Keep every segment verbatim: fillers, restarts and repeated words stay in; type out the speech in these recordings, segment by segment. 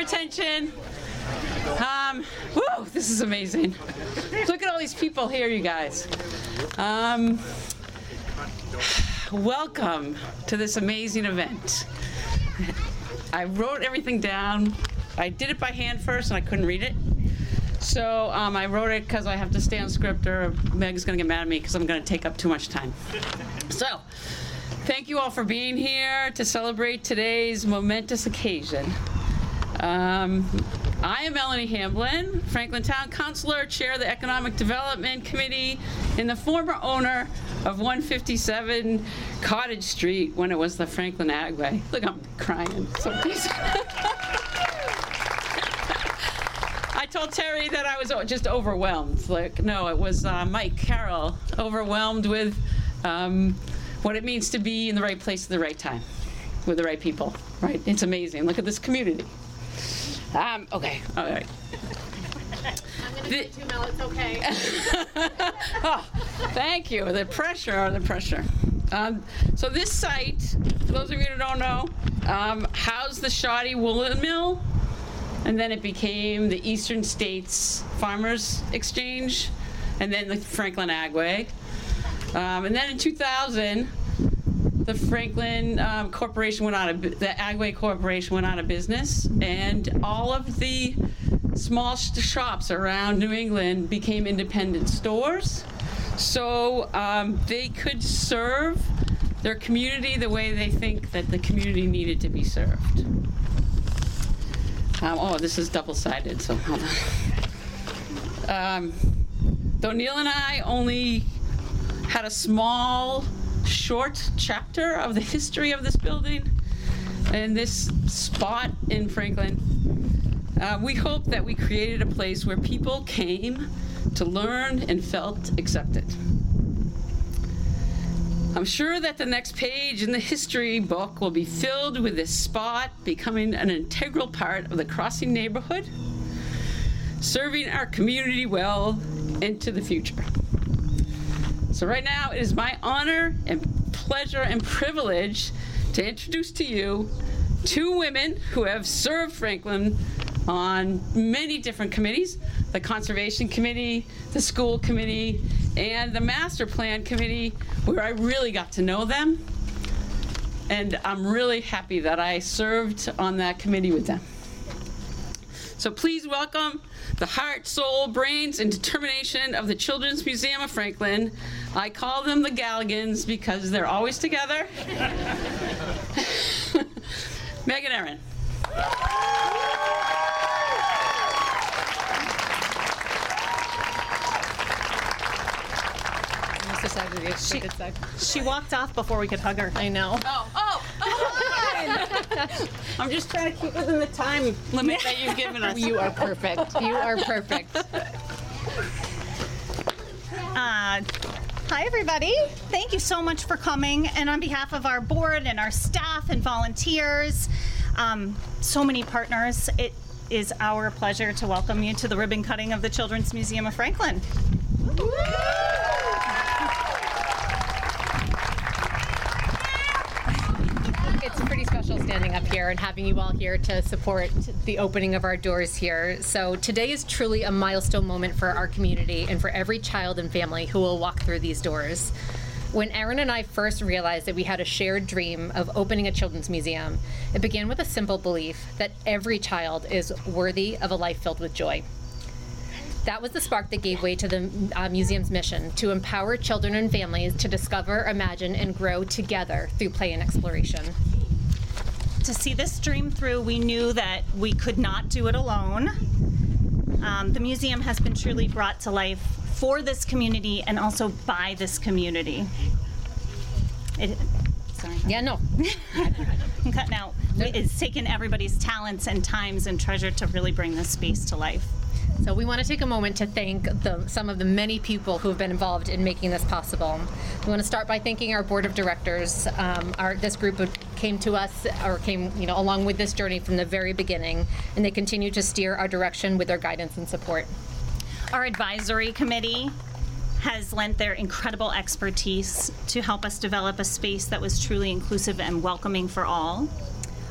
attention. Um, woo, this is amazing. Look at all these people here, you guys. Um, welcome to this amazing event. I wrote everything down. I did it by hand first, and I couldn't read it. So um, I wrote it because I have to stay on script, or Meg's going to get mad at me because I'm going to take up too much time. So, thank you all for being here to celebrate today's momentous occasion. Um, I am Melanie Hamblin, Franklin Town Councilor, Chair of the Economic Development Committee, and the former owner of one fifty-seven Cottage Street when it was the Franklin Agway. Look, I'm crying. So please. I told Terry that I was just overwhelmed. Like, no, it was uh, Mike Carroll, overwhelmed with um, what it means to be in the right place at the right time, with the right people, right? It's amazing. Look at this community. Um, okay, all right. I'm going to get two, Mel, it's okay. Oh, thank you. The pressure, the pressure. Um, so this site, for those of you who don't know, um, housed the Shoddy Woolen Mill, and then it became the Eastern States Farmers Exchange, and then the Franklin Agway. Um, and then in two thousand, the Franklin um, Corporation went out of, the Agway Corporation went out of business, and all of the small sh shops around New England became independent stores. So um, they could serve their community the way they think that the community needed to be served. Um, oh, this is double-sided, so hold on. Um, though Neil and I only had a small, short chapter of the history of this building and this spot in Franklin, uh, we hope that we created a place where people came to learn and felt accepted. I'm sure that the next page in the history book will be filled with this spot becoming an integral part of the Crossing neighborhood, serving our community well into the future. So right now, it is my honor and pleasure and privilege to introduce to you two women who have served Franklin on many different committees, the Conservation Committee, the School Committee, and the Master Plan Committee, where I really got to know them. And I'm really happy that I served on that committee with them. So please welcome the heart, soul, brains, and determination of the Children's Museum of Franklin. I call them the Galligans because they're always together. Meg and Erin. She, she walked off before we could hug her. I know. Oh, oh, oh, I'm just trying to keep within the time limit that you've given us. You are perfect. You are perfect. Uh, hi, everybody. Thank you so much for coming. And on behalf of our board and our staff and volunteers, um, so many partners, it is our pleasure to welcome you to the ribbon cutting of the Children's Museum of Franklin. Woo! It's pretty special standing up here and having you all here to support the opening of our doors here. So today is truly a milestone moment for our community and for every child and family who will walk through these doors. When Erin and I first realized that we had a shared dream of opening a children's museum, it began with a simple belief that every child is worthy of a life filled with joy. That was the spark that gave way to the uh, museum's mission to empower children and families to discover, imagine, and grow together through play and exploration. To see this dream through, we knew that we could not do it alone. Um, the museum has been truly brought to life for this community and also by this community. It, sorry. Yeah, no. I'm cutting out. It's taken everybody's talents and times and treasure to really bring this space to life. So we want to take a moment to thank the, some of the many people who have been involved in making this possible. We want to start by thanking our board of directors. Um, our, this group came to us, or came, you know, along with this journey from the very beginning, and they continue to steer our direction with their guidance and support. Our advisory committee has lent their incredible expertise to help us develop a space that was truly inclusive and welcoming for all.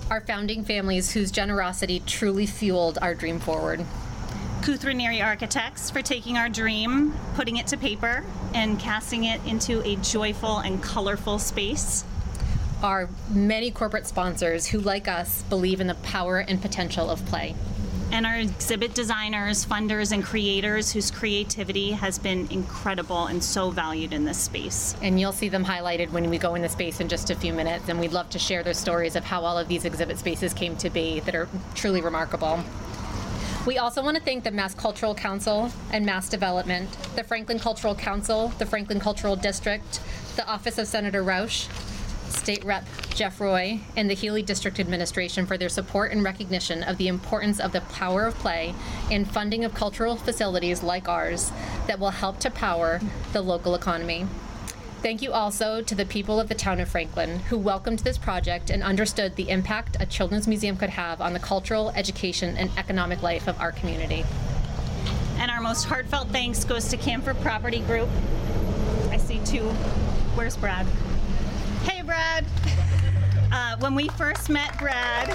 our founding families whose generosity truly fueled our dream forward. Cuthraneri Architects for taking our dream, putting it to paper, and casting it into a joyful and colorful space. Our many corporate sponsors who, like us, believe in the power and potential of play. And our exhibit designers, funders, and creators whose creativity has been incredible and so valued in this space. And you'll see them highlighted when we go in the space in just a few minutes, and we'd love to share their stories of how all of these exhibit spaces came to be that are truly remarkable. We also want to thank the Mass Cultural Council and Mass Development, the Franklin Cultural Council, the Franklin Cultural District, the Office of Senator Roush, State Representative Jeff Roy, and the Healy District Administration for their support and recognition of the importance of the power of play and funding of cultural facilities like ours that will help to power the local economy. Thank you also to the people of the town of Franklin who welcomed this project and understood the impact a children's museum could have on the cultural, education, and economic life of our community. And our most heartfelt thanks goes to Camford Property Group. I see two. Where's Brad? Hey, Brad. Uh, when we first met Brad,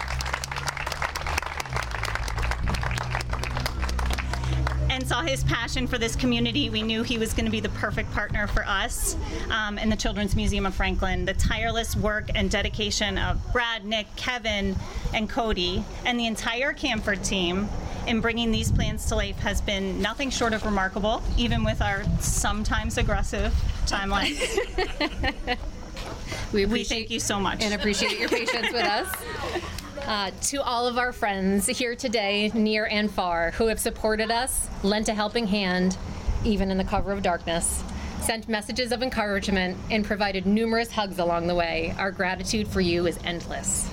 and saw his passion for this community, we knew he was going to be the perfect partner for us um, in the Children's Museum of Franklin. The tireless work and dedication of Brad, Nick, Kevin, and Cody, and the entire Camford team in bringing these plans to life has been nothing short of remarkable, even with our sometimes aggressive timelines. We, we thank you so much. And appreciate your patience with us. Uh, to all of our friends here today, near and far, who have supported us, lent a helping hand, even in the cover of darkness, sent messages of encouragement, and provided numerous hugs along the way, our gratitude for you is endless.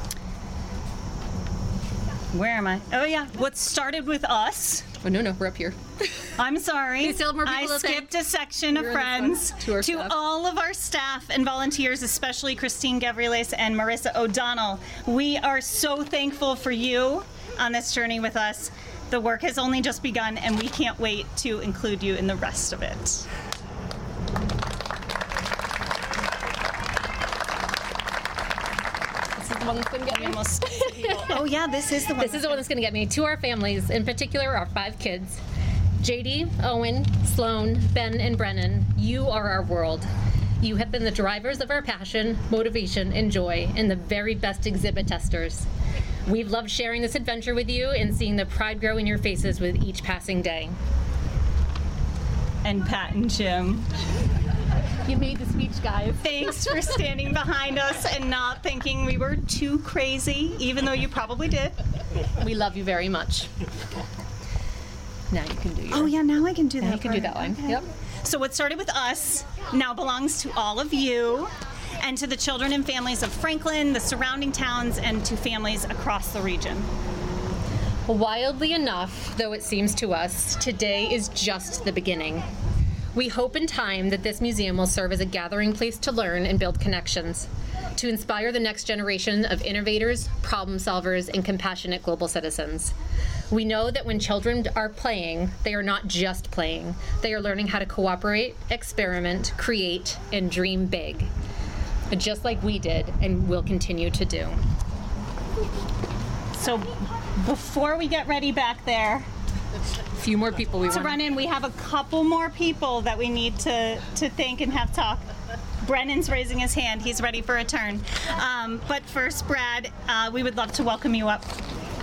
Where am I? Oh yeah, what started with us. Oh no, no, we're up here. I'm sorry. You still have more people I to thank. skipped a section of You're in the friends. front. To our to staff. all of our staff and volunteers, especially Christine Gavriles and Marissa O'Donnell. We are so thankful for you on this journey with us. The work has only just begun, and we can't wait to include you in the rest of it. This is the one that's going to get me. Almost. Oh yeah, this is the one. This is the one that's going to get me. To our families, in particular our five kids, J D, Owen, Sloan, Ben, and Brennan, you are our world. You have been the drivers of our passion, motivation, and joy, and the very best exhibit testers. We've loved sharing this adventure with you and seeing the pride grow in your faces with each passing day. And Pat and Jim. You made the speech, guys. Thanks for standing behind us and not thinking we were too crazy, even though you probably did. We love you very much. Now you can do your... Oh yeah, now I can do Now that. you can do part. that one. Okay. Yep. So what started with us now belongs to all of you and to the children and families of Franklin, the surrounding towns, and to families across the region. Wildly enough, though it seems to us, today is just the beginning. We hope in time that this museum will serve as a gathering place to learn and build connections, to inspire the next generation of innovators, problem solvers, and compassionate global citizens. We know that when children are playing, they are not just playing. They are learning how to cooperate, experiment, create, and dream big, just like we did and will continue to do. So before we get ready back there, A few more people we to want run in, we have a couple more people that we need to, to thank and have talk. Brennan's raising his hand. He's ready for a turn. Um, but first, Brad, uh, we would love to welcome you up.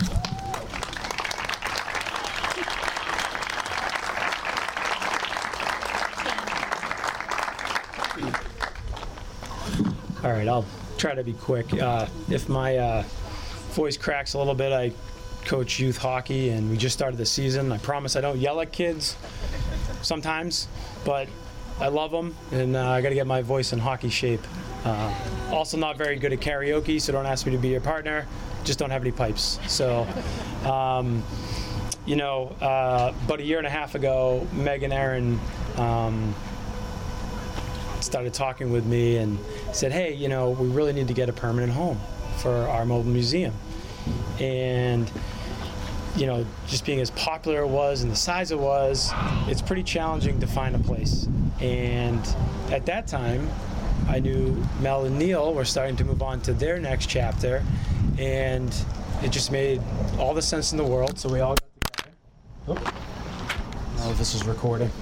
All right, I'll try to be quick. Uh, if my uh, voice cracks a little bit, I coach youth hockey, and we just started the season. I promise I don't yell at kids sometimes, but I love them, and uh, I got to get my voice in hockey shape. Uh, also not very good at karaoke, so don't ask me to be your partner. Just don't have any pipes. So, um, you know, uh, about a year and a half ago, Meg and Aaron um, started talking with me and said, hey, you know, we really need to get a permanent home for our mobile museum. And, you know, just being as popular it was and the size it was, it's pretty challenging to find a place. And at that time, I knew Mel and Neil were starting to move on to their next chapter, and it just made all the sense in the world. So we all got together. Oh, I don't know if this is recording.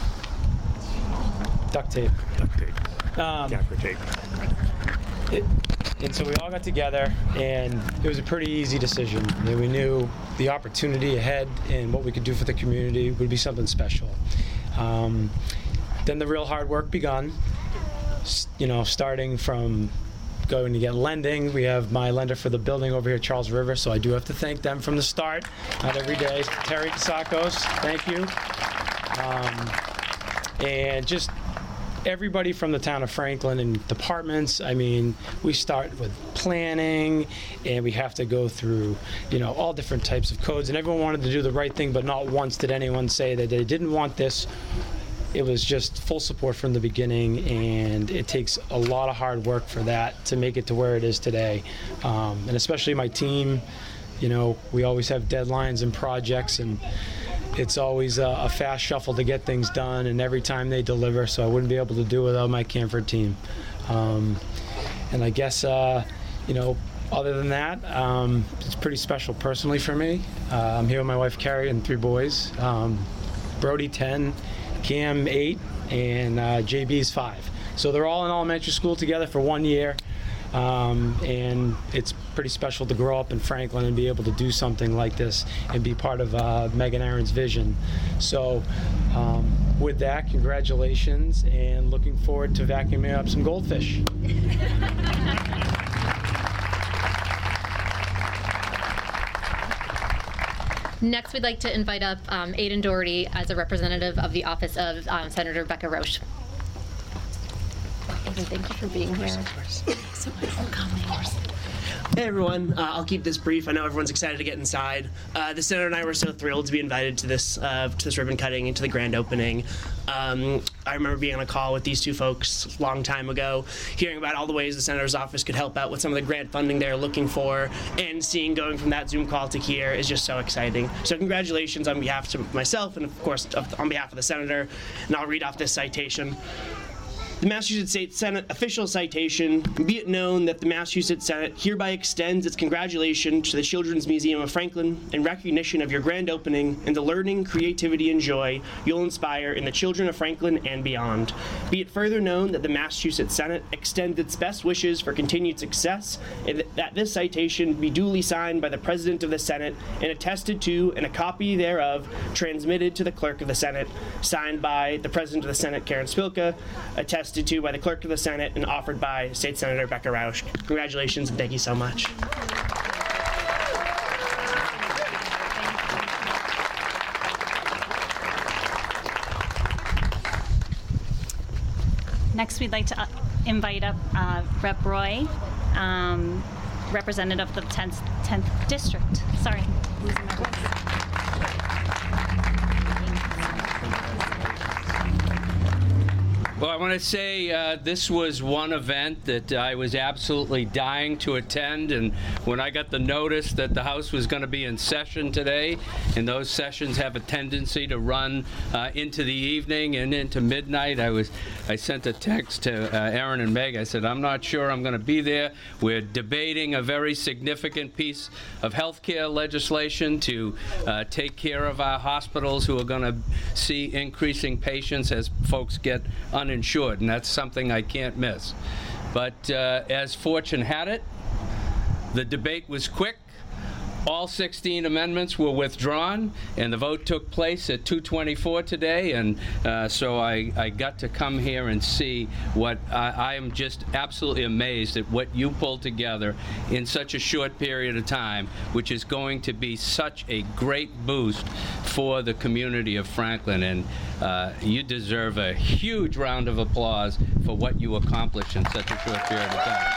Duct tape. Duct tape. Um, Gaffer tape. It, and so we all got together, and it was a pretty easy decision. I mean, we knew the opportunity ahead and what we could do for the community would be something special. Um, then the real hard work begun. S- you know, starting from going to get lending. We have my lender for the building over here, Charles River, so I do have to thank them from the start. Not every day. Terry Casacos, thank you. Um, and just everybody from the town of Franklin and departments. I mean, we start with planning, and we have to go through, you know, all different types of codes, and everyone wanted to do the right thing, but not once did anyone say that they didn't want this. It was just full support from the beginning, and it takes a lot of hard work for that to make it to where it is today. Um, and especially my team, you know, we always have deadlines and projects, and it's always a, a fast shuffle to get things done, and every time they deliver, so I wouldn't be able to do it without my Canford team. Um, and I guess, uh, you know, other than that, um, it's pretty special personally for me. Uh, I'm here with my wife Carrie and three boys. Um, Brody, ten, Cam, eight, and uh, J B's five. So they're all in elementary school together for one year. Um, and it's pretty special to grow up in Franklin and be able to do something like this and be part of uh, Megan Aaron's vision. So um, with that, congratulations, and looking forward to vacuuming up some goldfish. Next, we'd like to invite up um, Aidan Doherty as a representative of the office of um, Senator Rebecca Roche. Aidan, thank you for being here. So much for coming. Hey everyone, uh, I'll keep this brief. I know everyone's excited to get inside. Uh, the senator and I were so thrilled to be invited to this uh, to this ribbon cutting and to the grand opening. Um, I remember being on a call with these two folks a long time ago, hearing about all the ways the senator's office could help out with some of the grant funding they're looking for, and seeing going from that Zoom call to here is just so exciting. So congratulations on behalf of myself and of course on behalf of the senator, and I'll read off this citation. The Massachusetts State Senate official citation: be it known that the Massachusetts Senate hereby extends its congratulations to the Children's Museum of Franklin in recognition of your grand opening and the learning, creativity, and joy you'll inspire in the children of Franklin and beyond. Be it further known that the Massachusetts Senate extends its best wishes for continued success, and that this citation be duly signed by the President of the Senate and attested to, and a copy thereof transmitted to the Clerk of the Senate, signed by the President of the Senate, Karen Spilka, attested to by the Clerk of the Senate, and offered by State Senator Rebecca Roche. Congratulations, and thank you so much. Next, we'd like to uh, invite up uh, Rep Roy, um, representative of the tenth, tenth District. Sorry, losing my voice. Well, I want to say uh, this was one event that I was absolutely dying to attend, and when I got the notice that the House was going to be in session today, and those sessions have a tendency to run uh, into the evening and into midnight, I was I sent a text to uh, Aaron and Meg. I said, I'm not sure I'm going to be there. We're debating a very significant piece of health care legislation to uh, take care of our hospitals who are going to see increasing patients as folks get uninsured. Insured, and that's something I can't miss. But uh, as fortune had it, the debate was quick. All sixteen amendments were withdrawn, and the vote took place at two twenty-four today, and uh, so I, I got to come here and see what I, I am just absolutely amazed at what you pulled together in such a short period of time, which is going to be such a great boost for the community of Franklin, and uh, you deserve a huge round of applause for what you accomplished in such a short period of time.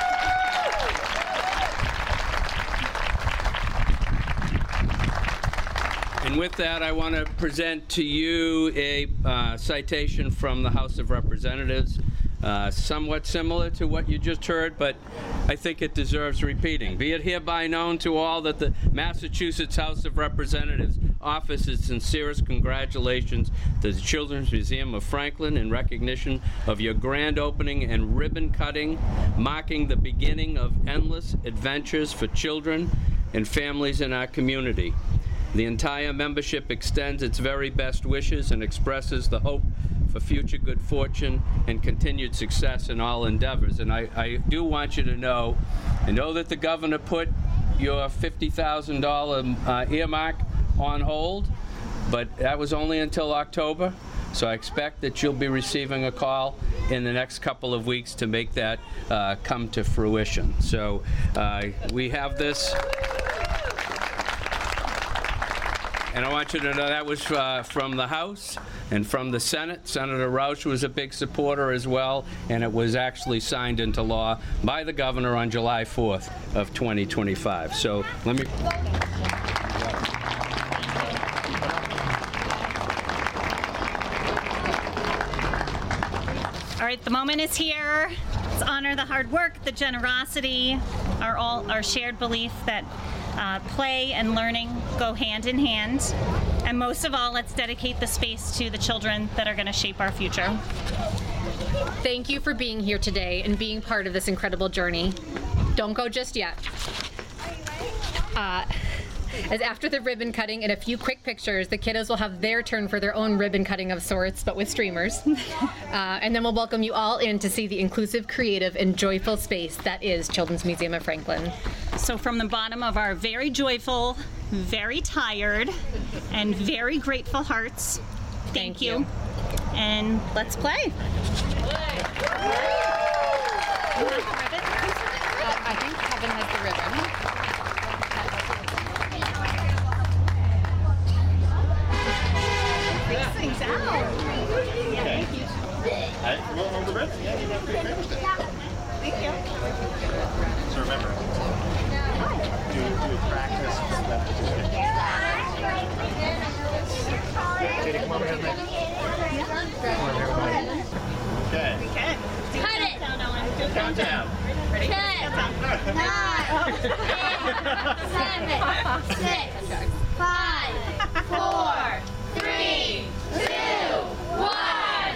And with that, I want to present to you a uh, citation from the House of Representatives. uh, somewhat similar to what you just heard, but I think it deserves repeating. Be it hereby known to all that the Massachusetts House of Representatives offers its sincerest congratulations to the Children's Museum of Franklin in recognition of your grand opening and ribbon cutting, marking the beginning of endless adventures for children and families in our community. The entire membership extends its very best wishes and expresses the hope for future good fortune and continued success in all endeavors. And I, I do want you to know, I know that the governor put your fifty thousand dollars uh, earmark on hold, but that was only until October. So I expect that you'll be receiving a call in the next couple of weeks to make that uh, come to fruition. So uh, we have this. And I want you to know that was uh, from the House and from the Senate. Senator Roush was a big supporter as well, and it was actually signed into law by the governor on July fourth of twenty twenty-five. So let me... All right, the moment is here. Let's honor the hard work, the generosity, our all our shared belief that uh, play and learning go hand in hand. And most of all, let's dedicate the space to the children that are going to shape our future. Thank you for being here today and being part of this incredible journey. Don't go just yet. Uh, as after the ribbon cutting and a few quick pictures, the kiddos will have their turn for their own ribbon cutting of sorts, but with streamers. Uh, and then we'll welcome you all in to see the inclusive, creative, and joyful space that is Children's Museum of Franklin. So from the bottom of our very joyful, very tired, and very grateful hearts, thank, Thank you. you. And let's play. Uh, I think Kevin has the ribbon. Things out. Okay. I will hold the ribbon. Yeah, you have great famous day. Thank you. So remember, do, do practice. Katie, come over here. Come over here with me. Okay. Okay. Do Cut it. countdown, Ellen. Do Countdown. Ready? Ten, nine, eight, seven, six, five, four, three, two, one.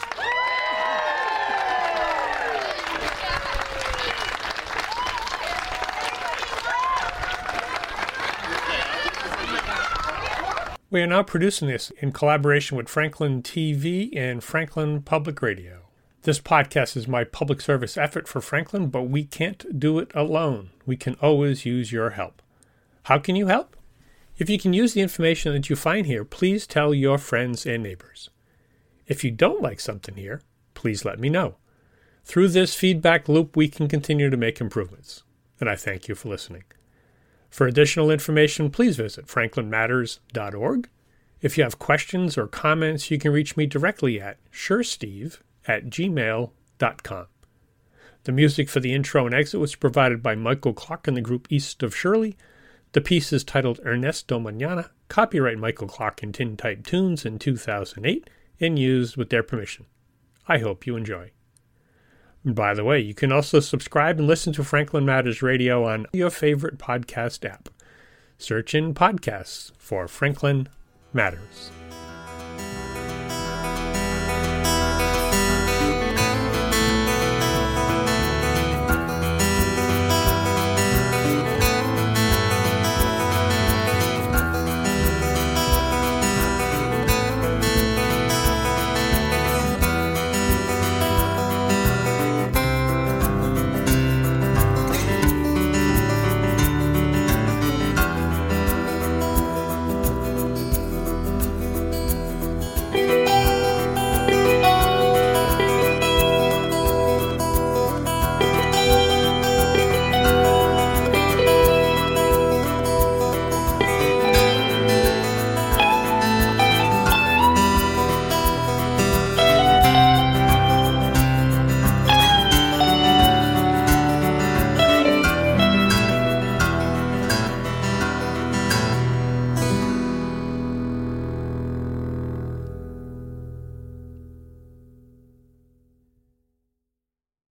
We are now producing this in collaboration with Franklin T V and Franklin Public Radio. This podcast is my public service effort for Franklin, but we can't do it alone. We can always use your help. How can you help? If you can use the information that you find here, please tell your friends and neighbors. If you don't like something here, please let me know. Through this feedback loop, we can continue to make improvements. And I thank you for listening. For additional information, please visit franklin matters dot org. If you have questions or comments, you can reach me directly at suresteve at gmail dot com. The music for the intro and exit was provided by Michael Clark and the group East of Shirley. The piece is titled Ernesto Mañana, copyright Michael Clark and Tintype Tunes in two thousand eight, and used with their permission. I hope you enjoy. By the way, you can also subscribe and listen to Franklin Matters Radio on your favorite podcast app. Search in podcasts for Franklin Matters.